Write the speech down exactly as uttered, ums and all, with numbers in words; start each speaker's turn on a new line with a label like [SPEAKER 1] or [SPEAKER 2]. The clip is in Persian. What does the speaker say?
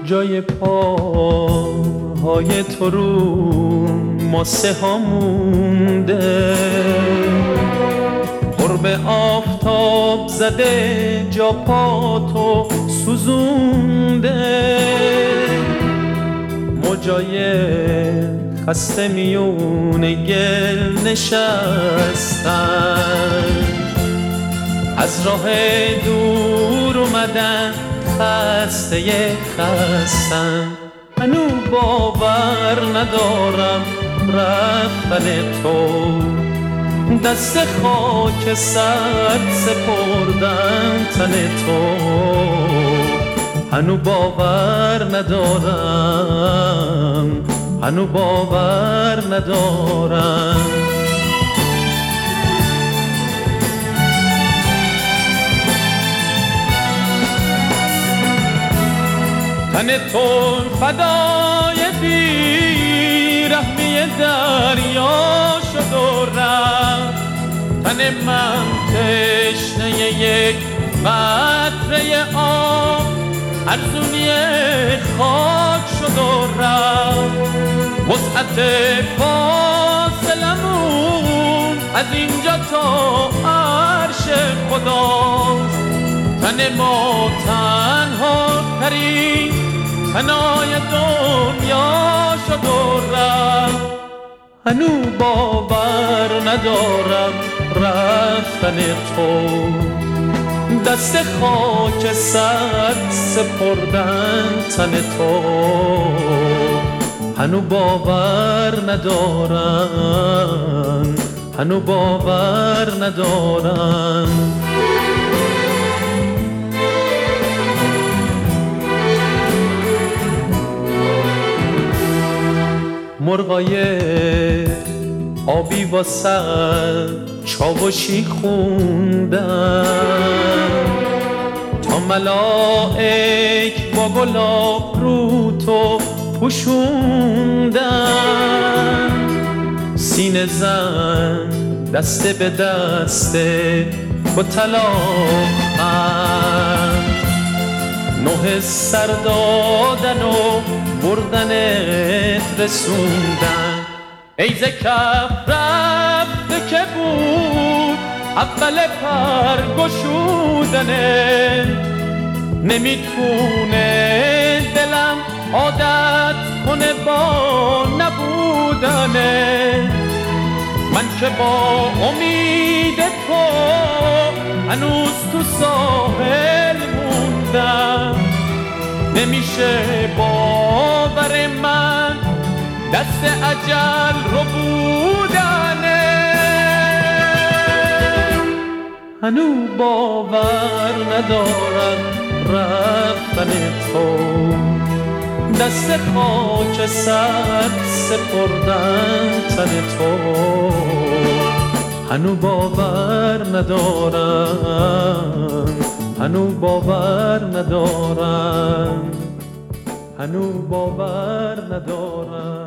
[SPEAKER 1] جای پاهای تو رو ماسه ها مونده، قرب آفتاب زده جا پاتو سوزونده، موجای خسته میون گل نشستن، از راه دور اومدن خسته خستن. منو باور ندارم رفتن تو، دست خاک سرد سپردن تن تو، هنو باور ندارم، هنو باور ندارم. تن تو فدای بیرحمی دریا شد و رفت، تن من تشنه یک قطره آب ارزونی خاک شد و رفت. وسعت فاصلمون از اینجا تا عرش خداست، تن ما تنها ترین تنهای دنیا شد و رفت. هنو باور ندارم رفتن تو، دست خاک سرد سپردن تن تو، هنو باور ندارم، هنو باور ندارم. مرغای آبی واسه چاوشی خوندن، تا ملائک با گلاب رو تو پوشوندن. سینه زن دسته به دسته با طلاقن، نه سر دادن و بردنت رسوندن. ای ز کف رفته که بود اول پر گشودنه، نمیتونه دلم عادت کنه با نبودنه. من که با امید تو هنوز تو ساحل موندم، نمیشه باور من دست اجل رو بودنه. هنو باور ندارم رفتن تو، دست خاک سرد سپردن تن تو، هنو باور ندارم، هنو باور ندارم، هنو باور ندارم.